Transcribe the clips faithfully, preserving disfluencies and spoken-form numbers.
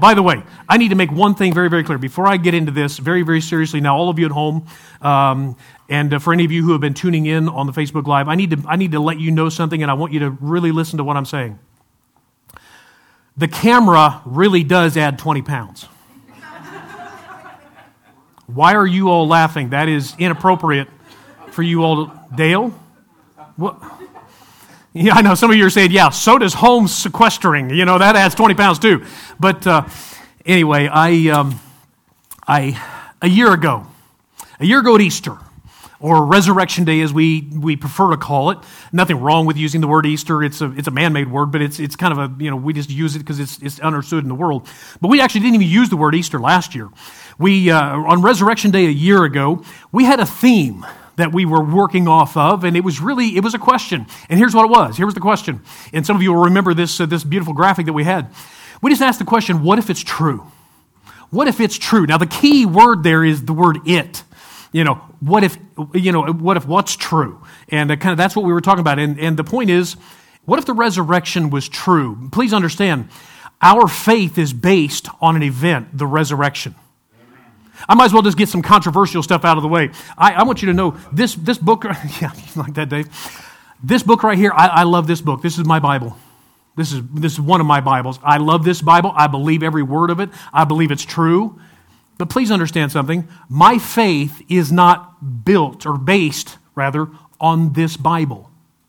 by the way, I need to make one thing very, very clear. Before I get into this, very, very seriously, now all of you at home, um, and uh, for any of you who have been tuning in on the Facebook Live, I need to I need to let you know something, and I want you to really listen to what I'm saying. The camera really does add twenty pounds. Why are you all laughing? That is inappropriate for you all. To, Dale? What? Yeah, I know. Some of you are saying, yeah, so does home sequestering. You know, that adds twenty pounds too. But uh, anyway, I, um, I, a year ago, a year ago at Easter, or Resurrection Day as we, we prefer to call it. Nothing wrong with using the word Easter. It's a, it's a man-made word, but it's, it's kind of a, you know, we just use it because it's, it's understood in the world. But we actually didn't even use the word Easter last year. We, uh, on Resurrection Day a year ago, we had a theme that we were working off of, and it was really, it was a question. And here's what it was. Here was the question. And some of you will remember this, uh, this beautiful graphic that we had. We just asked the question, what if it's true? What if it's true? Now, the key word there is the word it. You know, what if, you know, what if what's true? And uh, kind of that's what we were talking about. And, and the point is, what if the resurrection was true? Please understand, our faith is based on an event, the resurrection. I might as well just get some controversial stuff out of the way. I, I want you to know this this book, yeah, like that, Dave. This book right here, I, I love this book. This is my Bible. This is this is one of my Bibles. I love this Bible. I believe every word of it. I believe it's true. But please understand something. My faith is not built or based, rather, on this Bible.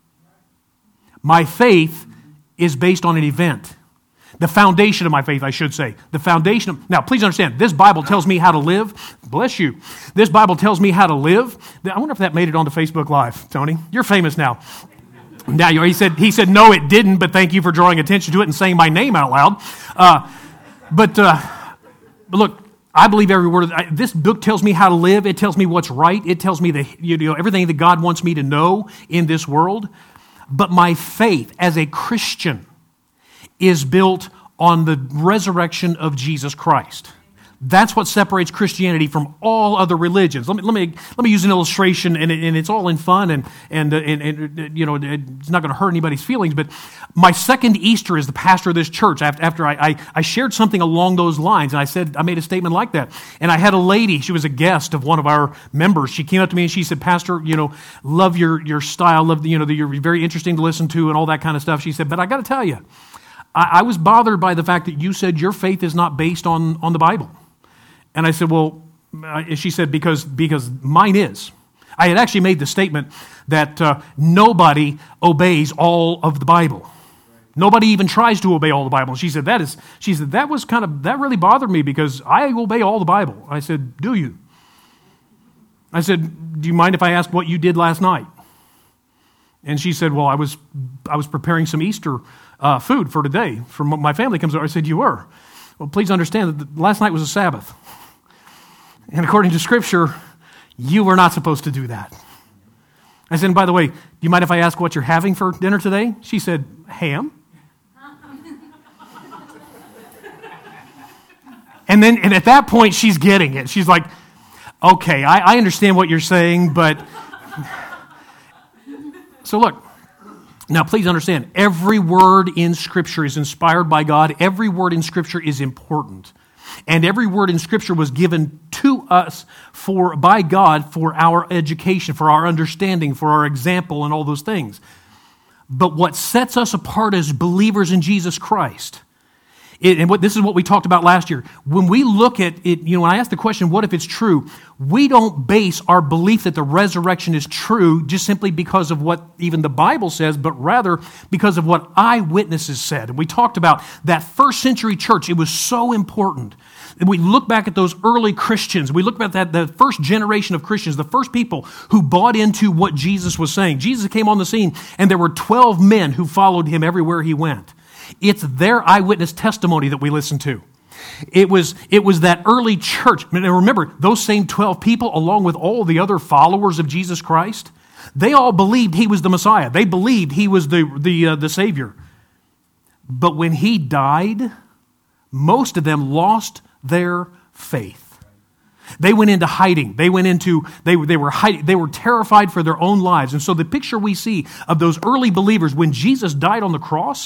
My faith is based on an event. The foundation of my faith, I should say. The foundation of... Now, please understand, this Bible tells me how to live. Bless you. This Bible tells me how to live. I wonder if that made it onto Facebook Live, Tony. You're famous now. Now, he said, he said, no, it didn't, but thank you for drawing attention to it and saying my name out loud. Uh, but, uh, but look, I believe every word of I, this book tells me how to live. It tells me what's right. It tells me the, you know, everything that God wants me to know in this world. But my faith as a Christian is built on the resurrection of Jesus Christ. That's what separates Christianity from all other religions. Let me let me let me use an illustration, and, it, and it's all in fun, and and, uh, and and you know it's not going to hurt anybody's feelings. But my second Easter as the pastor of this church, after, after I, I I shared something along those lines, and I said I made a statement like that, and I had a lady. She was a guest of one of our members. She came up to me and she said, "Pastor, you know, love your your style, love the, you know the, you're very interesting to listen to, and all that kind of stuff." She said, "But I got to tell you, I, I was bothered by the fact that you said your faith is not based on on the Bible." And I said, well, uh, she said, because because mine is. I had actually made the statement that uh, nobody obeys all of the Bible. Nobody even tries to obey all the Bible. And she said, that is, she said, that was kind of, that really bothered me because I obey all the Bible. I said, do you? I said, do you mind if I ask what you did last night? And she said, well, I was I was preparing some Easter uh, food for today. For my family comes over. I said, you were? Well, please understand that last night was a Sabbath. And according to Scripture, you were not supposed to do that. I said, and by the way, do you mind if I ask what you're having for dinner today? She said, ham. And then, and at that point, she's getting it. She's like, okay, I, I understand what you're saying, but... So look, now please understand, every word in Scripture is inspired by God. Every word in Scripture is important. And every word in Scripture was given to us for by God for our education, for our understanding, for our example, and all those things. But what sets us apart as believers in Jesus Christ, it, and what this is what we talked about last year. When we look at it, you know, when I ask the question, what if it's true? We don't base our belief that the resurrection is true just simply because of what even the Bible says, but rather because of what eyewitnesses said. And we talked about that first century church. It was so important. And we look back at those early Christians. We look at that the first generation of Christians, the first people who bought into what Jesus was saying. Jesus came on the scene, and there were twelve men who followed him everywhere he went. It's their eyewitness testimony that we listen to. It was, it was that early church. And remember, those same twelve people, along with all the other followers of Jesus Christ, they all believed he was the Messiah. They believed he was the, the, uh, the Savior. But when he died, most of them lost their faith. They went into hiding. They went into, they, they were hiding, they were terrified for their own lives. And so the picture we see of those early believers when Jesus died on the cross,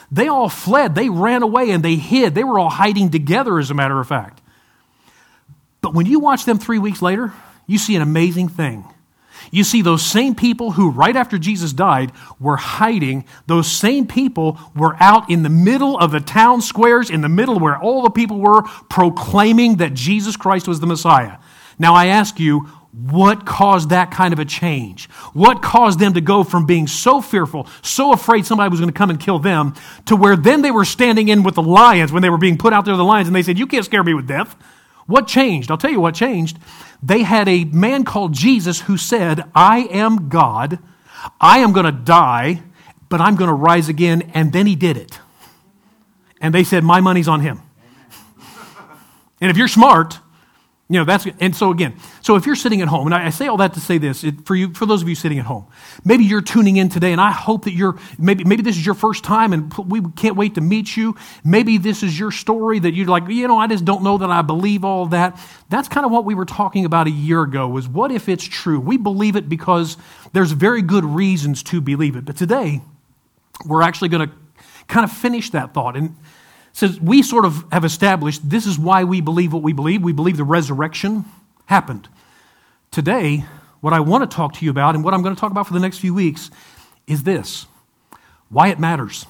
They all fled. They ran away and they hid. They were all hiding together, as a matter of fact. But when you watch them three weeks later, you see an amazing thing. You see those same people who, right after Jesus died, were hiding. Those same people were out in the middle of the town squares, in the middle where all the people were, proclaiming that Jesus Christ was the Messiah. Now I ask you, what caused that kind of a change? What caused them to go from being so fearful, so afraid somebody was going to come and kill them, to where then they were standing in with the lions when they were being put out there with the lions, and they said, "You can't scare me with death." What changed? I'll tell you what changed. They had a man called Jesus who said, "I am God. I am going to die, but I'm going to rise again." And then he did it. And they said, "My money's on him." And if you're smart, you know, that's, and so again, so if you're sitting at home, and I, I say all that to say this, it, for you, for those of you sitting at home, maybe you're tuning in today, and I hope that you're, maybe, maybe this is your first time, and we can't wait to meet you. Maybe this is your story that you're like, you know, I just don't know that I believe all that. That's kind of what we were talking about a year ago, was what if it's true? We believe it because there's very good reasons to believe it. But today, we're actually going to kind of finish that thought. And says we sort of have established this is why we believe what we believe. We believe the resurrection happened. Today, what I want to talk to you about and what I'm going to talk about for the next few weeks is this: why it matters.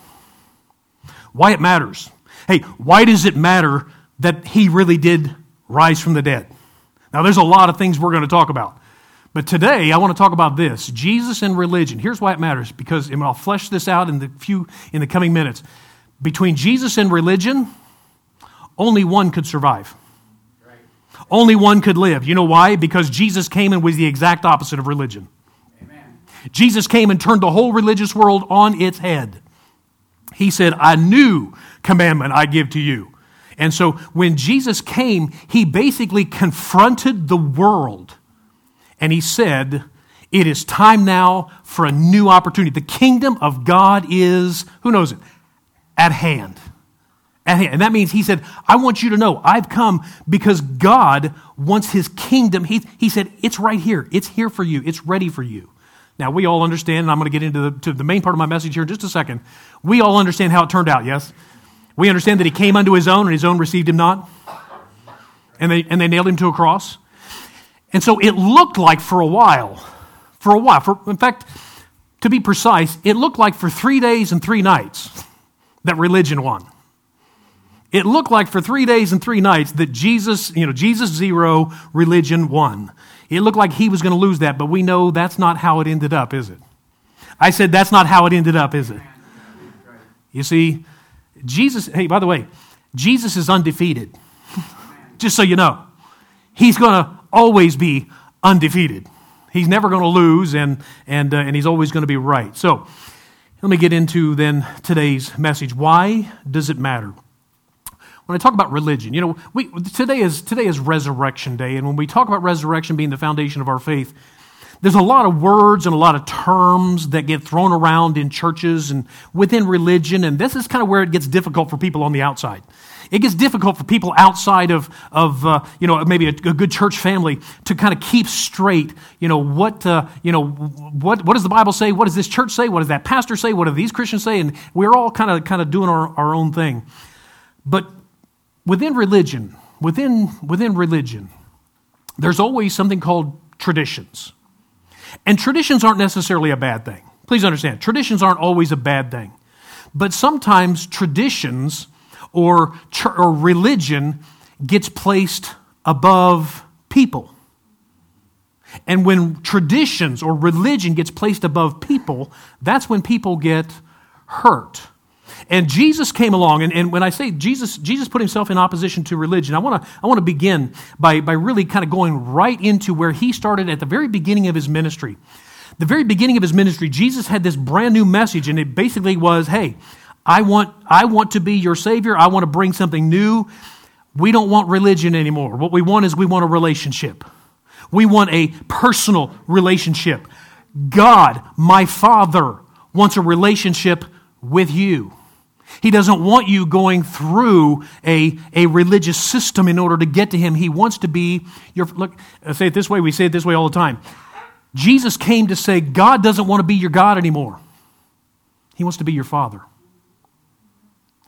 Why it matters. Hey, why does it matter that he really did rise from the dead? Now, there's a lot of things we're going to talk about. But today, I want to talk about this: Jesus and religion. Here's why it matters, because, and I'll flesh this out in the few in the coming minutes. Between Jesus and religion, only one could survive. Right. Only one could live. You know why? Because Jesus came and was the exact opposite of religion. Amen. Jesus came and turned the whole religious world on its head. He said, "A new commandment I give to you." And so when Jesus came, he basically confronted the world. And he said, it is time now for a new opportunity. The kingdom of God is, who knows it? At hand. At hand. And that means he said, I want you to know I've come because God wants his kingdom. He, he said, it's right here. It's here for you. It's ready for you. Now, we all understand, and I'm going to get into the, to the main part of my message here in just a second. We all understand how it turned out, yes? We understand that he came unto his own, and his own received him not. And they, and they nailed him to a cross. And so it looked like for a while, for a while, for, in fact, to be precise, it looked like for three days and three nights that religion won. It looked like for three days and three nights that Jesus, you know, Jesus zero, religion won. It looked like he was going to lose that, but we know that's not how it ended up, is it? I said that's not how it ended up, is it? You see, Jesus, hey, by the way, Jesus is undefeated. Just so you know. He's going to always be undefeated. He's never going to lose, and and uh, and he's always going to be right. So, let me get into then today's message. Why does it matter? When I talk about religion, you know, we today is today is Resurrection Day, and when we talk about resurrection being the foundation of our faith, there's a lot of words and a lot of terms that get thrown around in churches and within religion, and this is kind of where it gets difficult for people on the outside. It gets difficult for people outside of, of uh, you know, maybe a, a good church family to kind of keep straight, you know, what, uh, you know, what, what does the Bible say? What does this church say? What does that pastor say? What do these Christians say? And we're all kind of kind of doing our, our own thing. But within religion, within within religion, there's always something called traditions. And traditions aren't necessarily a bad thing. Please understand, traditions aren't always a bad thing. But sometimes traditions or, or religion gets placed above people. And when traditions or religion gets placed above people, that's when people get hurt. And Jesus came along, and, and when I say Jesus, Jesus put himself in opposition to religion, I want to I want to begin by, by really kind of going right into where he started at the very beginning of his ministry. The very beginning of his ministry, Jesus had this brand new message, and it basically was, hey, I want I want to be your Savior. I want to bring something new. We don't want religion anymore. What we want is we want a relationship. We want a personal relationship. God, my Father, wants a relationship with you. He doesn't want you going through a, a religious system in order to get to him. He wants to be your, look, I say it this way, we say it this way all the time. Jesus came to say God doesn't want to be your God anymore. He wants to be your Father.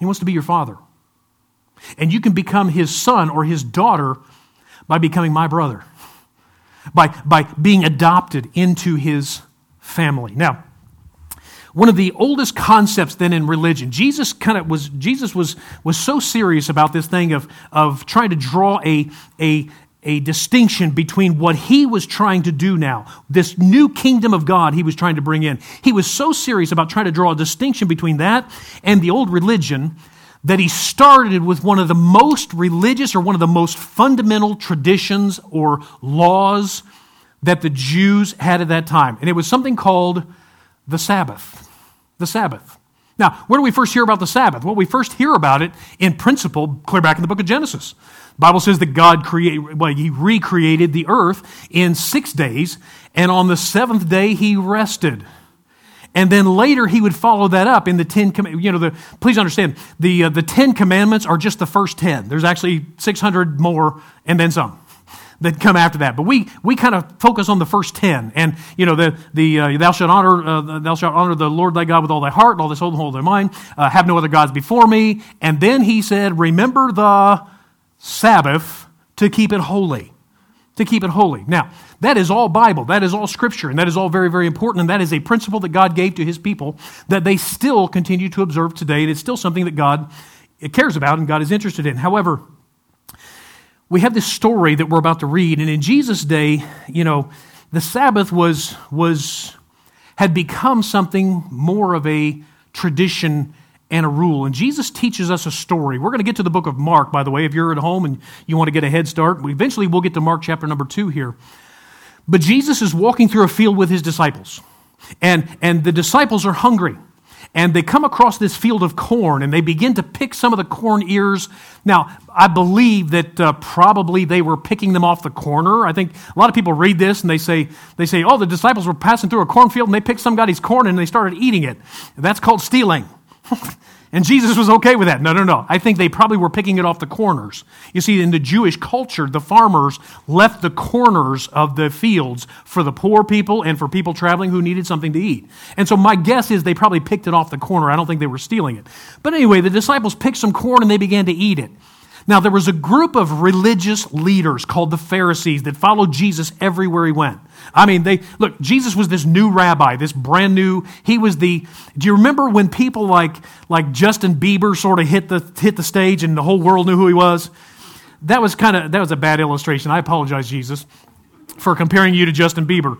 He wants to be your father. And you can become his son or his daughter by becoming my brother, by, by being adopted into his family. Now, one of the oldest concepts then in religion, Jesus kind of was Jesus was was so serious about this thing of, of trying to draw a, a, a distinction between what he was trying to do now, this new kingdom of God he was trying to bring in. He was so serious about trying to draw a distinction between that and the old religion that he started with one of the most religious or one of the most fundamental traditions or laws that the Jews had at that time. And it was something called the Sabbath. The Sabbath. Now, where do we first hear about the Sabbath? Well, we first hear about it in principle clear back in the book of Genesis. The Bible says that God created, well, he recreated the earth in six days, and on the seventh day he rested. And then later he would follow that up in the Ten Commandments. You know, the, please understand, the uh, the Ten Commandments are just the first ten. There's actually six hundred more and then some that come after that. But we we kind of focus on the first ten. And, you know, the the uh, thou shalt honor uh, thou shalt honor the Lord thy God with all thy heart and all thy soul and whole thy mind. Uh, have no other gods before me. And then he said, remember the Sabbath to keep it holy. To keep it holy. Now, that is all Bible. That is all Scripture. And that is all very, very important. And that is a principle that God gave to his people that they still continue to observe today. And it's still something that God cares about and God is interested in. However, we have this story that we're about to read. And in Jesus' day, you know, the Sabbath was, was had become something more of a tradition and a rule. And Jesus teaches us a story. We're going to get to the book of Mark, by the way, if you're at home and you want to get a head start. Eventually, we'll get to Mark chapter number two here. But Jesus is walking through a field with his disciples. And, and the disciples are hungry. And they come across this field of corn, and they begin to pick some of the corn ears. Now, I believe that uh, probably they were picking them off the corner. I think a lot of people read this, and they say, they say, oh, the disciples were passing through a cornfield, and they picked some guy's corn, and they started eating it. That's called stealing. And Jesus was okay with that. No, no, no. I think they probably were picking it off the corners. You see, in the Jewish culture, the farmers left the corners of the fields for the poor people and for people traveling who needed something to eat. And so my guess is they probably picked it off the corner. I don't think they were stealing it. But anyway, the disciples picked some corn and they began to eat it. Now, there was a group of religious leaders called the Pharisees that followed Jesus everywhere he went. I mean, they look, Jesus was this new rabbi, this brand new, he was the, do you remember when people like, like Justin Bieber sort of hit the, hit the stage and the whole world knew who he was? That was kind of, that was a bad illustration. I apologize, Jesus, for comparing you to Justin Bieber.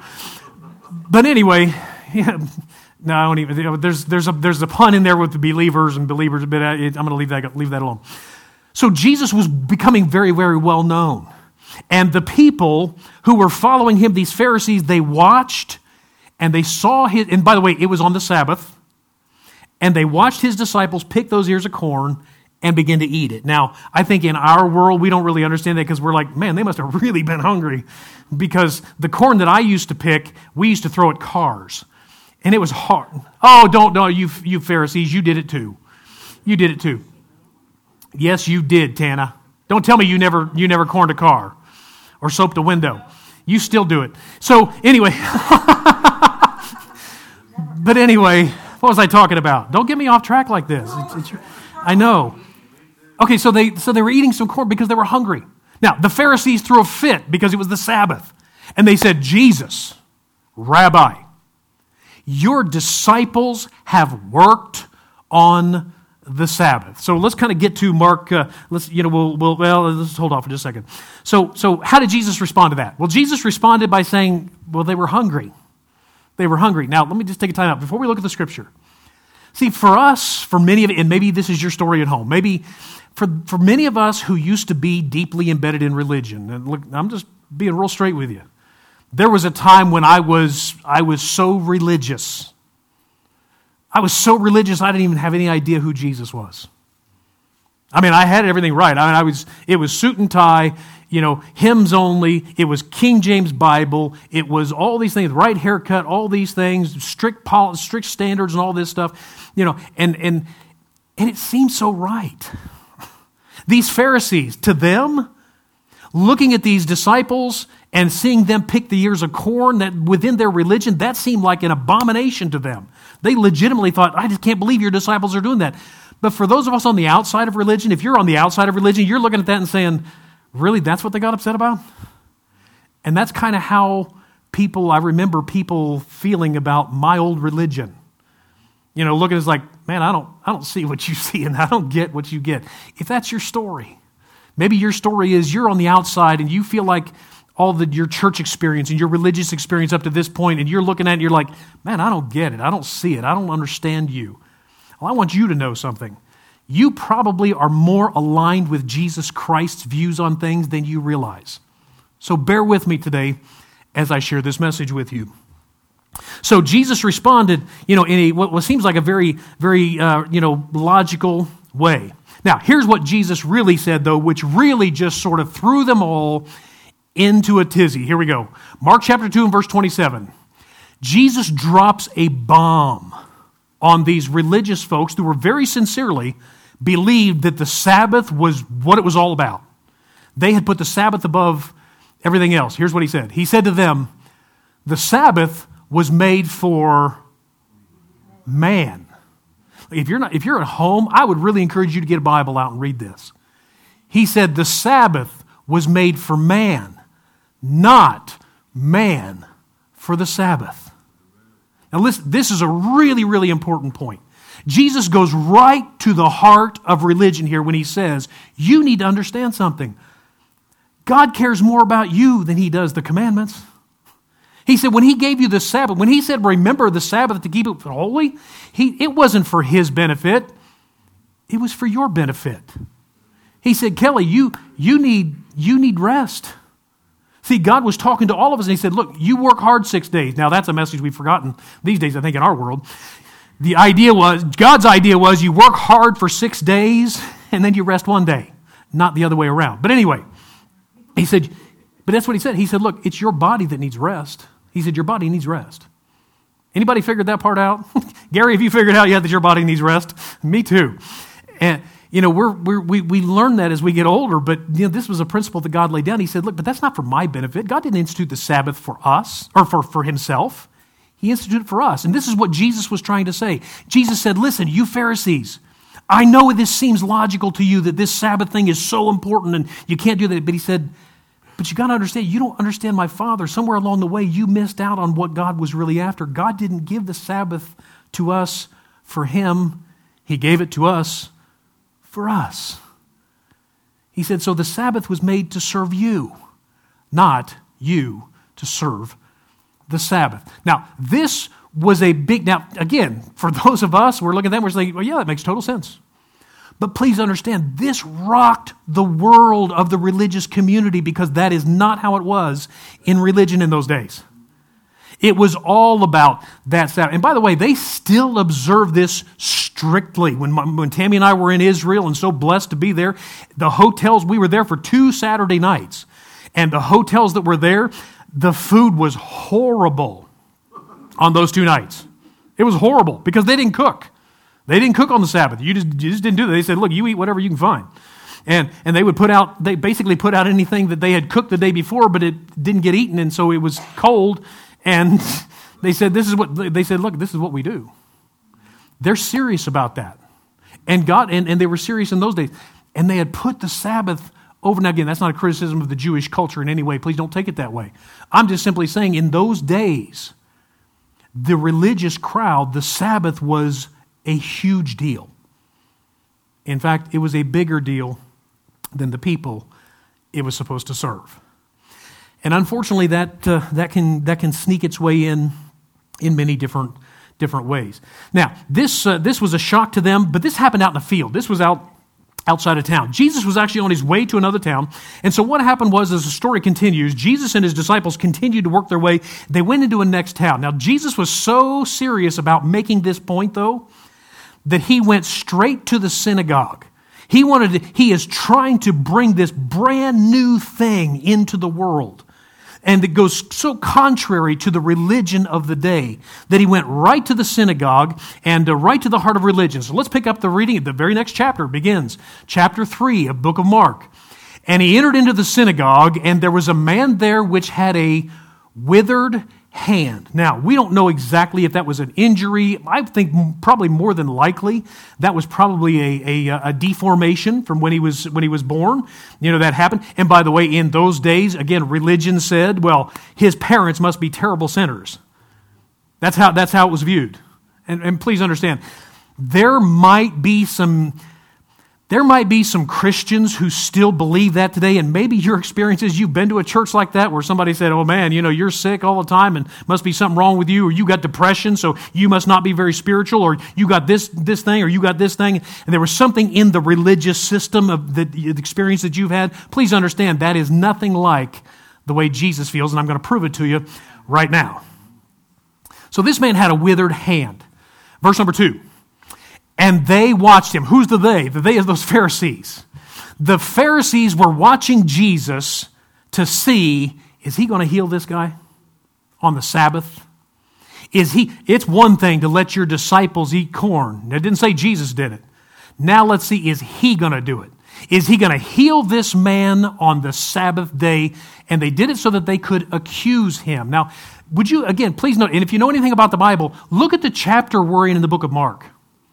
But anyway, yeah, no, I don't even, you know, there's, there's, a, there's a pun in there with the believers and believers, but I, I'm going to leave that, leave that alone. So Jesus was becoming very, very well known. And the people who were following him, these Pharisees, they watched and they saw his, and by the way, it was on the Sabbath, and they watched his disciples pick those ears of corn and begin to eat it. Now, I think in our world, we don't really understand that because we're like, man, they must have really been hungry because the corn that I used to pick, we used to throw at cars. And it was hard. Oh, don't, no, you, you Pharisees, you did it too. You did it too. Yes, you did, Tana. Don't tell me you never you never corned a car or soaped a window. You still do it. So anyway, but anyway, what was I talking about? Don't get me off track like this. It's, it's, I know. Okay, so they so they were eating some corn because they were hungry. Now, the Pharisees threw a fit because it was the Sabbath. And they said, Jesus, Rabbi, your disciples have worked on the Sabbath. So let's kind of get to Mark. Uh, let's you know we'll, we'll well let's hold off for just a second. So so how did Jesus respond to that? Well, Jesus responded by saying, well, they were hungry. They were hungry. Now let me just take a time out before we look at the scripture. See, for us, for many of it, and maybe this is your story at home. Maybe for for many of us who used to be deeply embedded in religion. And look, I'm just being real straight with you. There was a time when I was I was so religious. I was so religious, I didn't even have any idea who Jesus was. I mean, I had everything right. I mean, I was. It was suit and tie, you know, hymns only. It was King James Bible. It was all these things, right haircut, all these things, strict pol- strict standards and all this stuff, you know, and and and it seemed so right. These Pharisees, to them, looking at these disciples and seeing them pick the ears of corn, that within their religion, that seemed like an abomination to them. They legitimately thought, I just can't believe your disciples are doing that. But for those of us on the outside of religion, if you're on the outside of religion, you're looking at that and saying, really, that's what they got upset about? And that's kind of how people, I remember people feeling about my old religion. You know, looking at it like, man, I don't, I don't see what you see and I don't get what you get. If that's your story, maybe your story is you're on the outside and you feel like all the your church experience and your religious experience up to this point, and you're looking at it and you're like, man, I don't get it. I don't see it. I don't understand you. Well, I want you to know something. You probably are more aligned with Jesus Christ's views on things than you realize. So bear with me today as I share this message with you. So Jesus responded, you know, in a, what seems like a very, very, uh, you know, logical way. Now, here's what Jesus really said, though, which really just sort of threw them all into a tizzy. Here we go. Mark chapter two and verse twenty-seven. Jesus drops a bomb on these religious folks who were very sincerely believed that the Sabbath was what it was all about. They had put the Sabbath above everything else. Here's what he said. He said to them, the Sabbath was made for man. If you're not, if you're at home, I would really encourage you to get a Bible out and read this. He said the Sabbath was made for man, not man for the Sabbath. Now listen, this is a really, really important point. Jesus goes right to the heart of religion here when he says, you need to understand something. God cares more about you than he does the commandments. He said when he gave you the Sabbath, when he said remember the Sabbath to keep it holy, he, it wasn't for his benefit. It was for your benefit. He said, Kelly, you, you, need, you need rest. See, God was talking to all of us and he said, look, you work hard six days. Now that's a message we've forgotten these days, I think, in our world. The idea was, God's idea was you work hard for six days and then you rest one day, not the other way around. But anyway, he said, but that's what he said. He said, look, it's your body that needs rest. He said, your body needs rest. Anybody figured that part out? Gary, have you figured out yet that your body needs rest? Me too. And, you know, we're, we're, we we learn that as we get older, but, you know, this was a principle that God laid down. He said, look, but that's not for my benefit. God didn't institute the Sabbath for us, or for, for himself. He instituted it for us. And this is what Jesus was trying to say. Jesus said, listen, you Pharisees, I know this seems logical to you that this Sabbath thing is so important and you can't do that. But he said, but you got to understand, you don't understand my Father. Somewhere along the way, you missed out on what God was really after. God didn't give the Sabbath to us for him. He gave it to us for us. He said, so the Sabbath was made to serve you, not you to serve the Sabbath. Now, this was a big, now, again, for those of us, we're looking at that, we're saying, well, yeah, that makes total sense. But please understand, this rocked the world of the religious community because that is not how it was in religion in those days. It was all about that Sabbath. And by the way, they still observe this strictly. When, my, when Tammy and I were in Israel and so blessed to be there, the hotels, we were there for two Saturday nights. And the hotels that were there, the food was horrible on those two nights. It was horrible because they didn't cook. They didn't cook on the Sabbath. You just, you just didn't do that. They said, look, you eat whatever you can find. And and they would put out, they basically put out anything that they had cooked the day before, but it didn't get eaten, and so it was cold. And they said, this is what, they said, look, this is what we do. They're serious about that. And God, and, and they were serious in those days. And they had put the Sabbath over. Now again, that's not a criticism of the Jewish culture in any way. Please don't take it that way. I'm just simply saying in those days, the religious crowd, the Sabbath was a huge deal. In fact, it was a bigger deal than the people it was supposed to serve. And unfortunately, that uh, that can that can sneak its way in in many different different ways. Now, this uh, this was a shock to them, but this happened out in the field. This was out outside of town. Jesus was actually on his way to another town. And so what happened was, as the story continues, Jesus and his disciples continued to work their way. They went into a next town. Now, Jesus was so serious about making this point, though, that he went straight to the synagogue. He wanted to, he is trying to bring this brand new thing into the world. And it goes so contrary to the religion of the day that he went right to the synagogue and uh, right to the heart of religion. So let's pick up the reading. The very next chapter begins, chapter three of book of Mark. And he entered into the synagogue, and there was a man there which had a withered hand. Now, we don't know exactly if that was an injury. I think probably more than likely that was probably a, a, a deformation from when he was when he was born. You know, that happened. And by the way, in those days, again, religion said, well, his parents must be terrible sinners. That's how that's how it was viewed. And, and please understand, there might be some There might be some Christians who still believe that today, and maybe your experience is you've been to a church like that where somebody said, oh man, you know, you're sick all the time and must be something wrong with you, or you got depression, so you must not be very spiritual, or you got this this thing, or you got this thing, and there was something in the religious system of the, the experience that you've had. Please understand, that is nothing like the way Jesus feels, and I'm going to prove it to you right now. So this man had a withered hand. Verse number two. And they watched him. Who's the they? The they is those Pharisees. The Pharisees were watching Jesus to see, is he going to heal this guy on the Sabbath? Is he? It's one thing to let your disciples eat corn. It didn't say Jesus did it. Now let's see, is he going to do it? Is he going to heal this man on the Sabbath day? And they did it so that they could accuse him. Now, would you, again, please note, and if you know anything about the Bible, look at the chapter we're in in the book of Mark.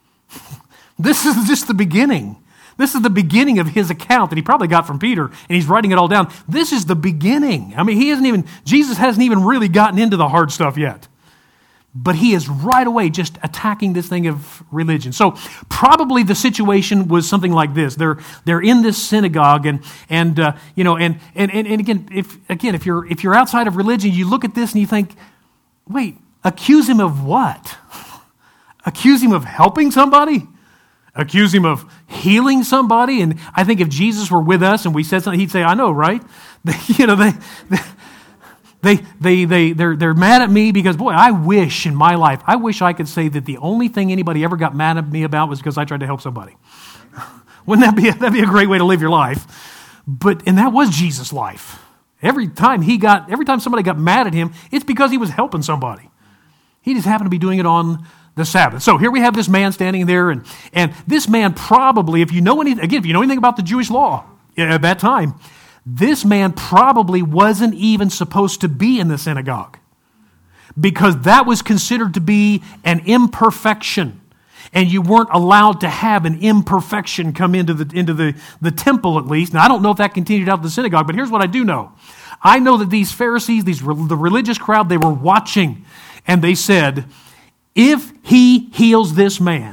This is just the beginning. This is the beginning of his account that he probably got from Peter, and he's writing it all down. This is the beginning. I mean, he hasn't even, Jesus hasn't even really gotten into the hard stuff yet. But he is right away just attacking this thing of religion. So probably the situation was something like this. They're they're in this synagogue, and and uh, you know, and, and and and again, if again, if you're if you're outside of religion, you look at this and you think, wait, accuse him of what? Accuse him of helping somebody? Accuse him of healing somebody? And I think if Jesus were with us and we said something, he'd say, I know, right? They, you know, they, they, they, they, they're, they're mad at me because, boy, I wish in my life, I wish I could say that the only thing anybody ever got mad at me about was because I tried to help somebody. Wouldn't that be, that'd be a great way to live your life? But, and that was Jesus' life. Every time he got, every time somebody got mad at him, it's because he was helping somebody. He just happened to be doing it on the Sabbath. So here we have this man standing there, and, and this man probably, if you know any, again, if you know anything about the Jewish law at that time, this man probably wasn't even supposed to be in the synagogue because that was considered to be an imperfection, and you weren't allowed to have an imperfection come into the into the, the temple at least. Now, I don't know if that continued out to the synagogue, but here's what I do know. I know that these Pharisees, these the religious crowd, they were watching, and they said, if he heals this man,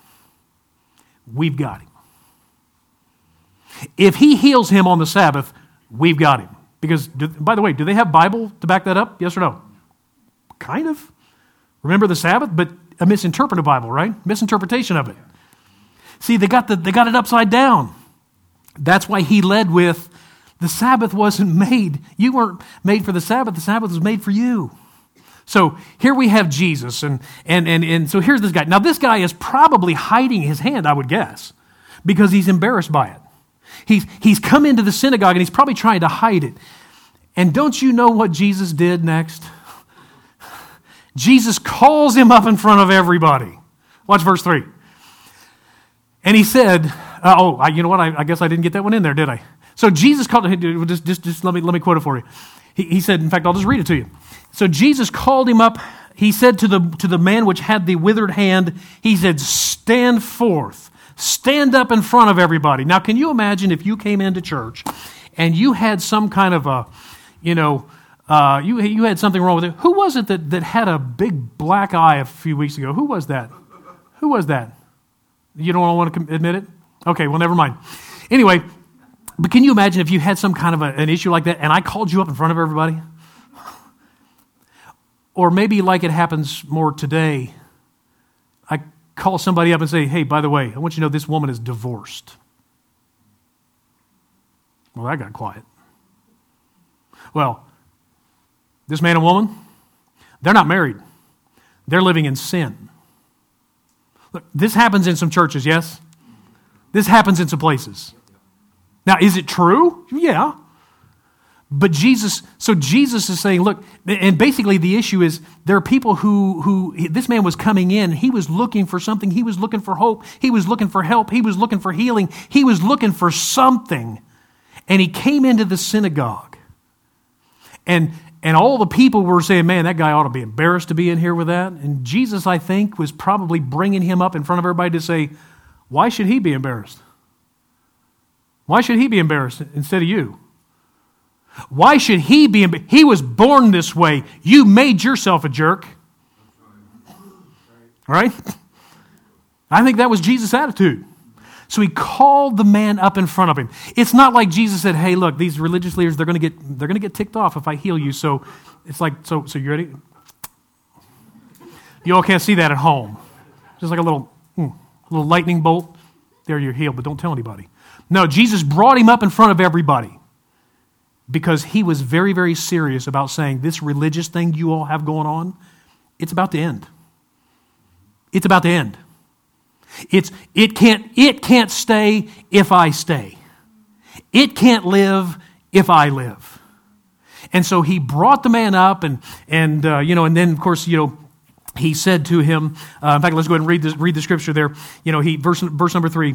we've got him. If he heals him on the Sabbath, we've got him. Because, do, by the way, do they have Bible to back that up? Yes or no? Kind of. Remember the Sabbath, but a misinterpreted Bible, right? Misinterpretation of it. See, they got the they got it upside down. That's why he led with, the Sabbath wasn't made. You weren't made for the Sabbath. The Sabbath was made for you. So here we have Jesus, and, and, and, and so here's this guy. Now this guy is probably hiding his hand, I would guess, because he's embarrassed by it. He's, he's come into the synagogue, and he's probably trying to hide it. And don't you know what Jesus did next? Jesus calls him up in front of everybody. Watch verse three. And he said, uh, oh, I, you know what? I, I guess I didn't get that one in there, did I? So Jesus called, just, just, just let me, let me quote it for you. He, he said, in fact, I'll just read it to you. So Jesus called him up. He said to the, to the man which had the withered hand, he said, stand forth. Stand up in front of everybody. Now, can you imagine if you came into church and you had some kind of a, you know, uh, you, you had something wrong with it. Who was it that, that had a big black eye a few weeks ago? Who was that? Who was that? You don't want to admit it? Okay, well, never mind. Anyway, but can you imagine if you had some kind of a, an issue like that and I called you up in front of everybody? Or maybe like it happens more today, I call somebody up and say, hey, by the way, I want you to know this woman is divorced. Well, that got quiet. Well, this man and woman, they're not married. They're living in sin. Look, this happens in some churches, yes? This happens in some places. Now, is it true? Yeah. But Jesus, so Jesus is saying, look, and basically the issue is there are people who, who, this man was coming in, he was looking for something, he was looking for hope, he was looking for help, he was looking for healing, he was looking for something, and he came into the synagogue. And And all the people were saying, man, that guy ought to be embarrassed to be in here with that. And Jesus, I think, was probably bringing him up in front of everybody to say, why should he be embarrassed? Why should he be embarrassed instead of you? Why should he be embarrassed? He was born this way. You made yourself a jerk. Right? I think that was Jesus' attitude. So he called the man up in front of him. It's not like Jesus said, hey, look, these religious leaders, they're going to get they're going to get ticked off if I heal you. So it's like, so so you ready? You all can't see that at home. Just like a little, hmm, a little lightning bolt. There, you're healed, but don't tell anybody. No, Jesus brought him up in front of everybody because he was very, very serious about saying this religious thing you all have going on, it's about to end. It's about to end. It's it can't it can't stay if I stay. It can't live if I live. And so he brought the man up, and and uh, you know, and then of course you know he said to him. Uh, in fact, let's go ahead and read this, read the scripture there. You know, he verse verse number three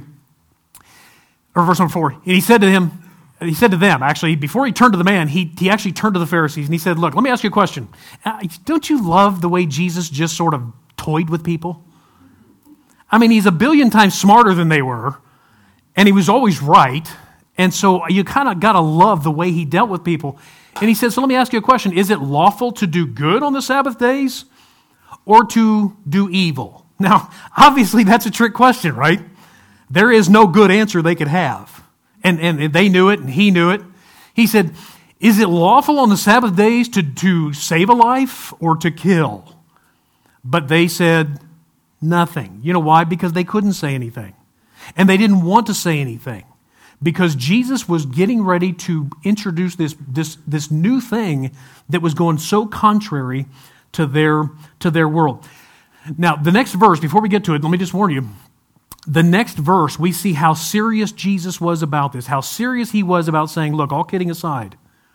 or verse number four. And he said to him, he said to them actually before he turned to the man, he he actually turned to the Pharisees and he said, "Look, let me ask you a question. Uh, don't you love the way Jesus just sort of toyed with people? I mean, he's a billion times smarter than they were, and he was always right, and so you kind of got to love the way he dealt with people." And he said, so let me ask you a question. Is it lawful to do good on the Sabbath days or to do evil? Now, obviously, that's a trick question, right? There is no good answer they could have, and, and they knew it, and he knew it. He said, is it lawful on the Sabbath days to, to save a life or to kill? But they said, nothing. You know why? Because they couldn't say anything. And they didn't want to say anything. Because Jesus was getting ready to introduce this, this, this new thing that was going so contrary to their, to their world. Now, the next verse, before we get to it, let me just warn you. The next verse, we see how serious Jesus was about this. How serious he was about saying, look, all kidding aside,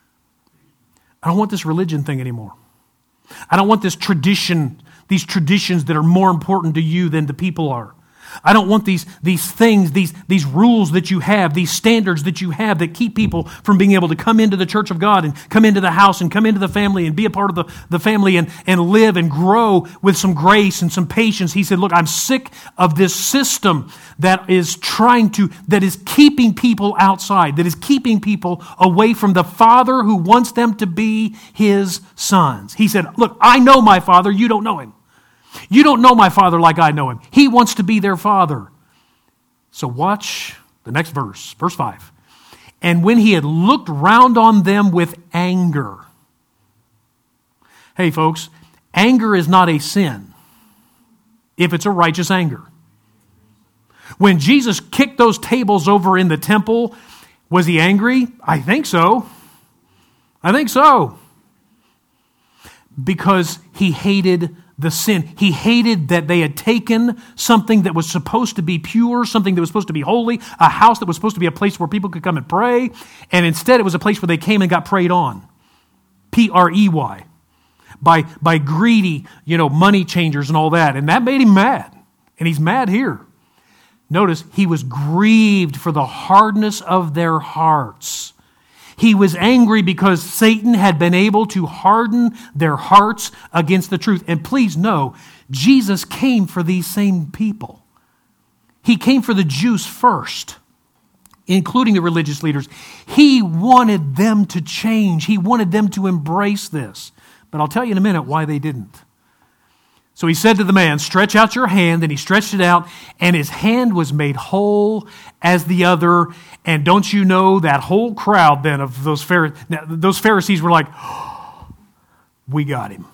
I don't want this religion thing anymore. I don't want this tradition These traditions that are more important to you than the people are. I don't want these, these things, these, these rules that you have, these standards that you have that keep people from being able to come into the church of God and come into the house and come into the family and be a part of the, the family and, and live and grow with some grace and some patience. He said, look, I'm sick of this system that is trying to, that is keeping people outside, that is keeping people away from the Father who wants them to be His sons. He said, look, I know my Father, you don't know Him. You don't know my Father like I know Him. He wants to be their Father. So watch the next verse, verse five. And when He had looked round on them with anger. Hey folks, anger is not a sin if it's a righteous anger. When Jesus kicked those tables over in the temple, was He angry? I think so. I think so. Because He hated the sin. He hated that they had taken something that was supposed to be pure, something that was supposed to be holy, a house that was supposed to be a place where people could come and pray, and instead it was a place where they came and got preyed on. P R E Y. By, by greedy, you know, money changers and all that. And that made Him mad. And He's mad here. Notice, He was grieved for the hardness of their hearts. He was angry because Satan had been able to harden their hearts against the truth. And please know, Jesus came for these same people. He came for the Jews first, including the religious leaders. He wanted them to change. He wanted them to embrace this. But I'll tell you in a minute why they didn't. So He said to the man, stretch out your hand, and he stretched it out, and his hand was made whole as the other. And don't you know that whole crowd then of those Pharisees, those Pharisees were like, oh, we got him.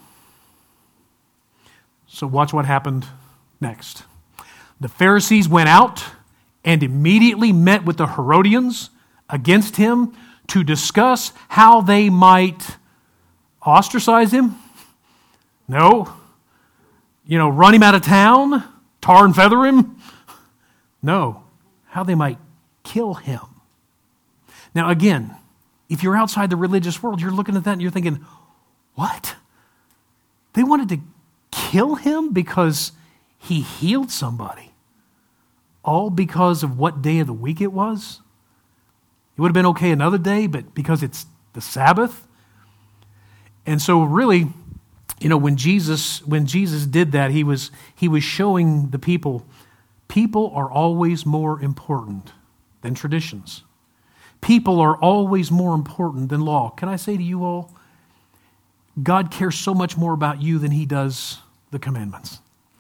So watch what happened next. The Pharisees went out and immediately met with the Herodians against him to discuss how they might ostracize him. No. You know, run him out of town, tar and feather him? No, how they might kill him. Now again, if you're outside the religious world, you're looking at that and you're thinking, what? They wanted to kill him because he healed somebody. All because of what day of the week it was? It would have been okay another day, but because it's the Sabbath? And so really, you know, when Jesus when Jesus did that, he was he was showing the people, people are always more important than traditions. People are always more important than law. Can I say to you all, God cares so much more about you than he does the commandments.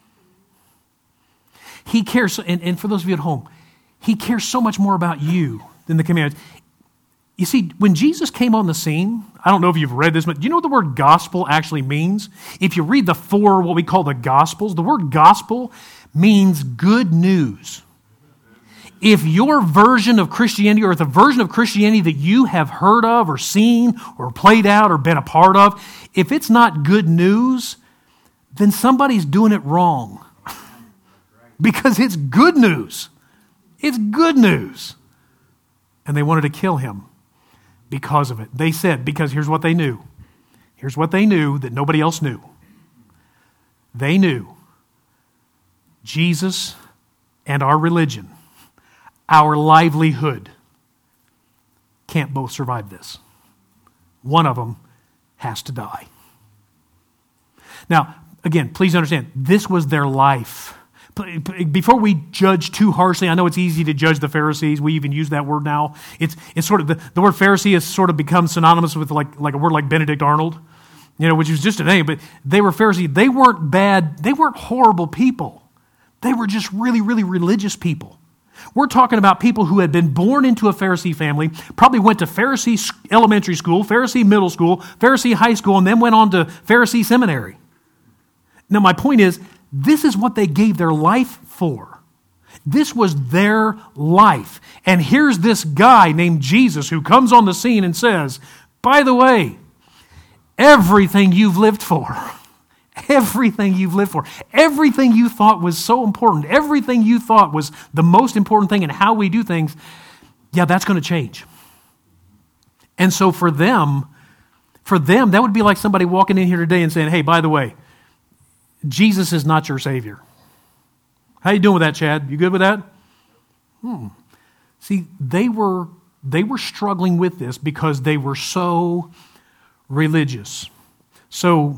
He cares, and, and for those of you at home, he cares so much more about you than the commandments. You see, when Jesus came on the scene, I don't know if you've read this, but do you know what the word gospel actually means? If you read the four, what we call the gospels, the word gospel means good news. If your version of Christianity, or the version of Christianity that you have heard of or seen or played out or been a part of, if it's not good news, then somebody's doing it wrong. Because it's good news. It's good news. And they wanted to kill him because of it. They said, because here's what they knew. Here's what they knew that nobody else knew. They knew Jesus and our religion, our livelihood, can't both survive this. One of them has to die. Now, again, please understand, this was their life. Before we judge too harshly, I know it's easy to judge the Pharisees. We even use that word now. It's it's sort of, the, the word Pharisee has sort of become synonymous with like, like a word like Benedict Arnold, you know, which was just a name, but they were Pharisees. They weren't bad, they weren't horrible people. They were just really, really religious people. We're talking about people who had been born into a Pharisee family, probably went to Pharisee elementary school, Pharisee middle school, Pharisee high school, and then went on to Pharisee seminary. Now, my point is, this is what they gave their life for. This was their life. And here's this guy named Jesus who comes on the scene and says, by the way, everything you've lived for, everything you've lived for, everything you thought was so important, everything you thought was the most important thing in how we do things, yeah, that's going to change. And so for them, for them, that would be like somebody walking in here today and saying, hey, by the way, Jesus is not your Savior. How you doing with that, Chad? You good with that? Hmm. See, they were they were struggling with this because they were so religious. So,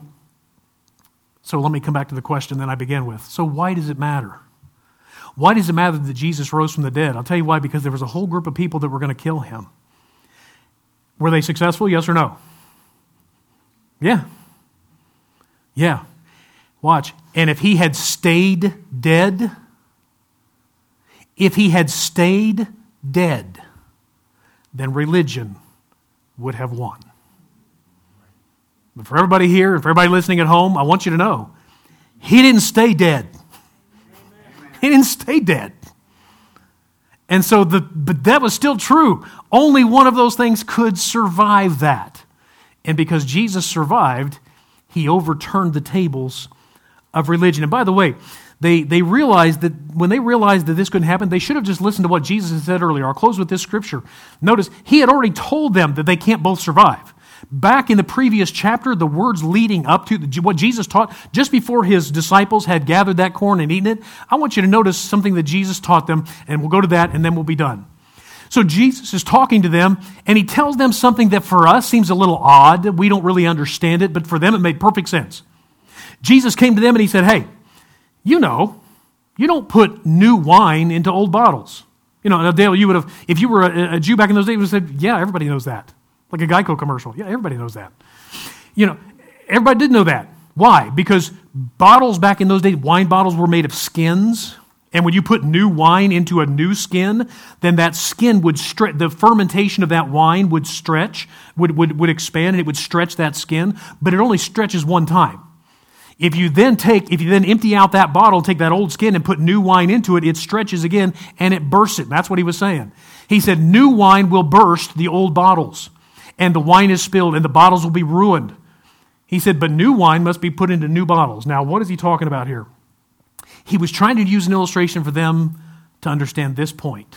so let me come back to the question that I began with. So why does it matter? Why does it matter that Jesus rose from the dead? I'll tell you why, because there was a whole group of people that were going to kill him. Were they successful? Yes or no? Yeah. Yeah. Watch. And if he had stayed dead, if he had stayed dead, then religion would have won. But for everybody here, for everybody listening at home, I want you to know, he didn't stay dead. He didn't stay dead. And so, the but that was still true. Only one of those things could survive that. And because Jesus survived, he overturned the tables of religion. And by the way, they, they realized that when they realized that this couldn't happen, they should have just listened to what Jesus had said earlier. I'll close with this scripture. Notice, he had already told them that they can't both survive. Back in the previous chapter, the words leading up to the, what Jesus taught, just before his disciples had gathered that corn and eaten it, I want you to notice something that Jesus taught them, and we'll go to that, and then we'll be done. So Jesus is talking to them, and he tells them something that for us seems a little odd. We don't really understand it, but for them it made perfect sense. Jesus came to them and he said, hey, you know, you don't put new wine into old bottles. You know, Dale, you would have, if you were a, a Jew back in those days, you would have said, yeah, everybody knows that. Like a Geico commercial. Yeah, everybody knows that. You know, everybody did know that. Why? Because bottles back in those days, wine bottles were made of skins. And when you put new wine into a new skin, then that skin would stretch, the fermentation of that wine would stretch, would, would, would expand, and it would stretch that skin, but it only stretches one time. If you then take, if you then empty out that bottle, take that old skin and put new wine into it, it stretches again and it bursts it. That's what he was saying. He said, new wine will burst the old bottles, and the wine is spilled, and the bottles will be ruined. He said, but new wine must be put into new bottles. Now, what is he talking about here? He was trying to use an illustration for them to understand this point.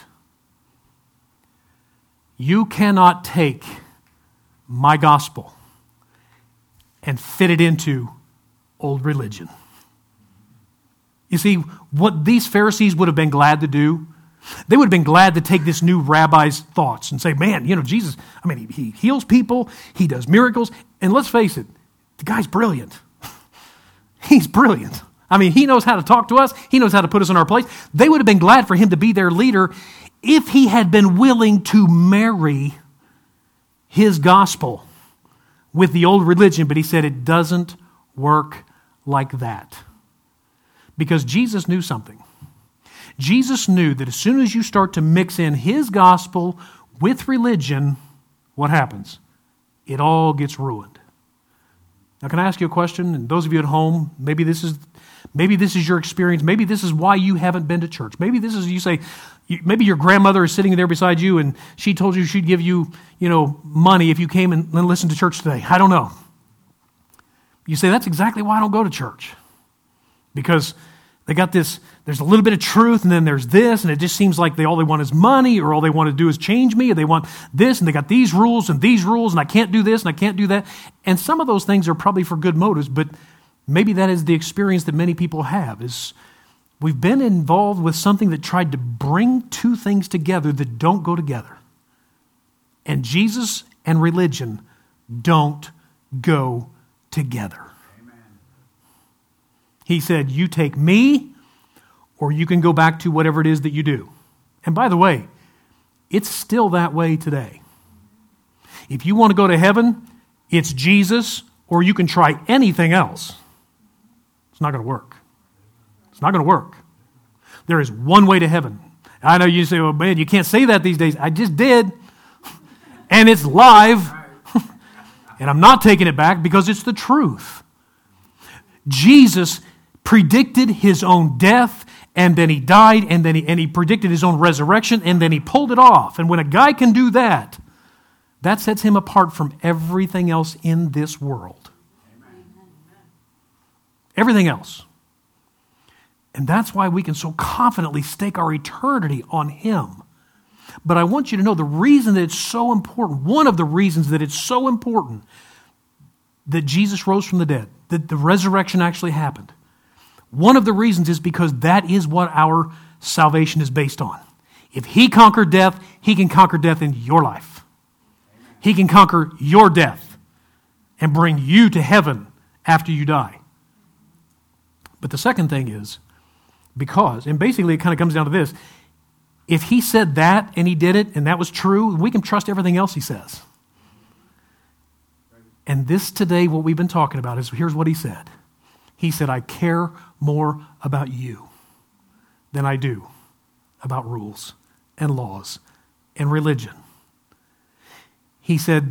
You cannot take my gospel and fit it into old religion. You see, what these Pharisees would have been glad to do, they would have been glad to take this new rabbi's thoughts and say, man, you know, Jesus, I mean, he, he heals people, he does miracles, and let's face it, The guy's brilliant. He's brilliant. I mean, he knows how to talk to us. He knows how to put us in our place. They would have been glad for him to be their leader if he had been willing to marry his gospel with the old religion. But he said it doesn't work like that. Because Jesus knew something. Jesus knew that as soon as you start to mix in his gospel with religion, what happens? It all gets ruined. Now, can I ask you a question? And those of you at home, maybe this is maybe this is your experience. Maybe this is why you haven't been to church. Maybe this is, you say, maybe your grandmother is sitting there beside you and she told you she'd give you, you know, money if you came and listened to church today. I don't know. You say, that's exactly why I don't go to church. Because they got this, there's a little bit of truth, and then there's this, and it just seems like they all they want is money, or all they want to do is change me, or they want this, and they got these rules and these rules, and I can't do this, and I can't do that. And some of those things are probably for good motives, but maybe that is the experience that many people have, is we've been involved with something that tried to bring two things together that don't go together. And Jesus and religion don't go together. He said, you take me, or you can go back to whatever it is that you do. And by the way, it's still that way today. If you want to go to heaven, it's Jesus, or you can try anything else. It's not going to work. It's not going to work. There is one way to heaven. I know you say, well, man, you can't say that these days. I just did. And it's live. And I'm not taking it back because it's the truth. Jesus predicted his own death, and then he died, and then he, and he predicted his own resurrection, and then he pulled it off. And when a guy can do that, that sets him apart from everything else in this world. Amen. Everything else. And that's why we can so confidently stake our eternity on him. But I want you to know the reason that it's so important, one of the reasons that it's so important that Jesus rose from the dead, that the resurrection actually happened, one of the reasons is because that is what our salvation is based on. If he conquered death, he can conquer death in your life. He can conquer your death and bring you to heaven after you die. But the second thing is, because, and basically it kind of comes down to this, if he said that and he did it and that was true, we can trust everything else he says. And this today, what we've been talking about is, here's what he said. He said, I care more about you than I do about rules and laws and religion. He said,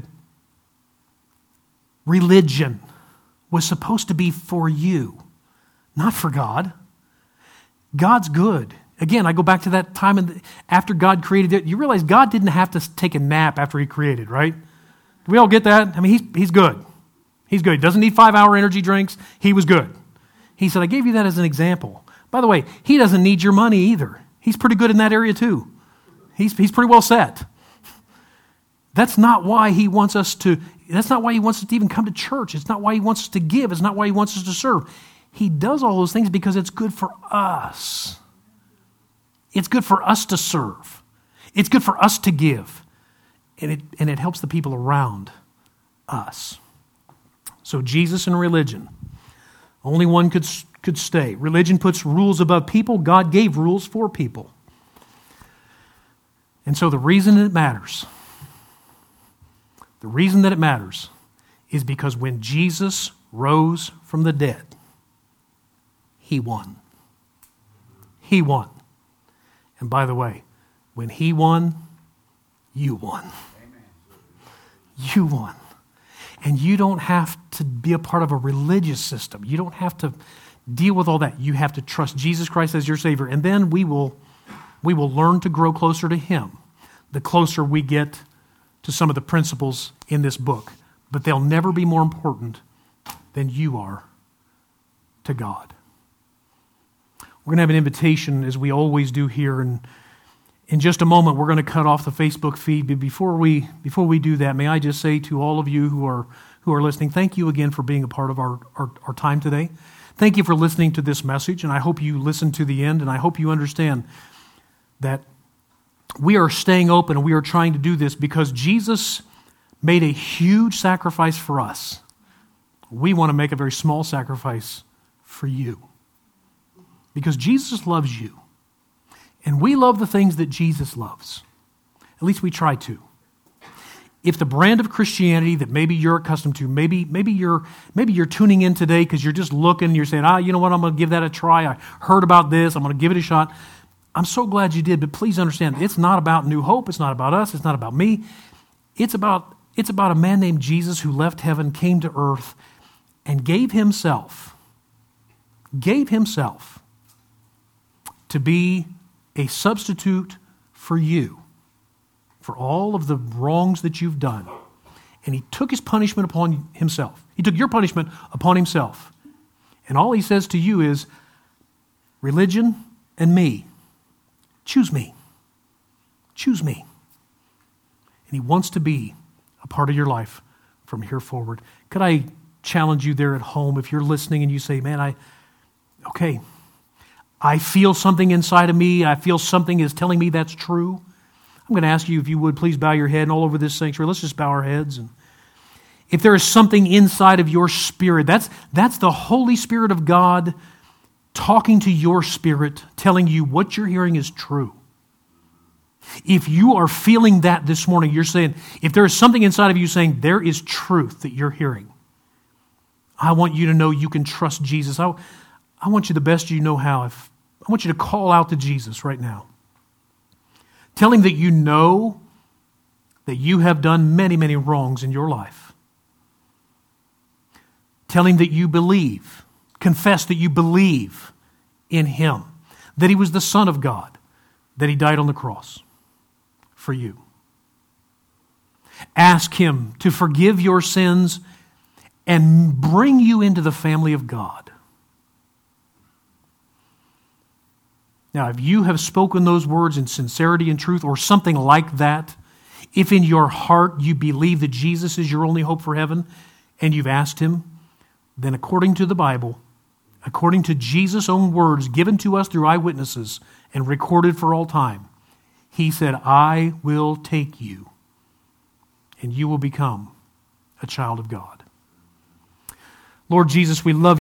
religion was supposed to be for you, not for God. God's good. Again, I go back to that time in the, after God created it. You realize God didn't have to take a nap after he created, right? Do we all get that? I mean, he's, he's good. He's good. He doesn't need five-hour energy drinks. He was good. He said, I gave you that as an example. By the way, he doesn't need your money either. He's pretty good in that area too. He's, he's pretty well set. That's not why he wants us to, that's not why he wants us to even come to church. It's not why he wants us to give. It's not why he wants us to serve. He does all those things because it's good for us. It's good for us to serve. It's good for us to give. And it, and it helps the people around us. So Jesus and religion, only one could, could stay. Religion puts rules above people. God gave rules for people. And so the reason it matters, the reason that it matters is because when Jesus rose from the dead, he won. He won. And by the way, when he won, you won. Amen. You won. And you don't have to be a part of a religious system. You don't have to deal with all that. You have to trust Jesus Christ as your Savior. And then we will, we will learn to grow closer to him the closer we get to some of the principles in this book. But they'll never be more important than you are to God. We're going to have an invitation, as we always do here, and in just a moment we're going to cut off the Facebook feed. But before we before we do that, may I just say to all of you who are who are listening, thank you again for being a part of our, our, our time today. Thank you for listening to this message, and I hope you listen to the end, and I hope you understand that we are staying open and we are trying to do this because Jesus made a huge sacrifice for us we want to make a very small sacrifice for you. Because Jesus loves you. And we love the things that Jesus loves. At least we try to. If the brand of Christianity that maybe you're accustomed to, maybe maybe you're maybe you're tuning in today because you're just looking, you're saying, ah, you know what, I'm going to give that a try. I heard about this, I'm going to give it a shot. I'm so glad you did, but please understand, it's not about New Hope, it's not about us, it's not about me. It's about it's about a man named Jesus who left heaven, came to earth, and gave himself, gave himself to be a substitute for you, for all of the wrongs that you've done. And he took his punishment upon himself. He took your punishment upon himself. And all he says to you is, religion and me, choose me. Choose me. And he wants to be a part of your life from here forward. Could I challenge you there at home, if you're listening and you say, man, I, okay, I feel something inside of me. I feel something is telling me that's true. I'm going to ask you if you would please bow your head, and all over this sanctuary, let's just bow our heads. And if there is something inside of your spirit, that's, that's the Holy Spirit of God talking to your spirit, telling you what you're hearing is true. If you are feeling that this morning, you're saying, if there is something inside of you saying there is truth that you're hearing, I want you to know you can trust Jesus. I, I want you the best you know how. If, I want you to call out to Jesus right now. Tell him that you know that you have done many, many wrongs in your life. Tell him that you believe, confess that you believe in him, that he was the Son of God, that he died on the cross for you. Ask him to forgive your sins and bring you into the family of God. Now, if you have spoken those words in sincerity and truth or something like that, if in your heart you believe that Jesus is your only hope for heaven and you've asked him, then according to the Bible, according to Jesus' own words given to us through eyewitnesses and recorded for all time, he said, I will take you and you will become a child of God. Lord Jesus, we love you.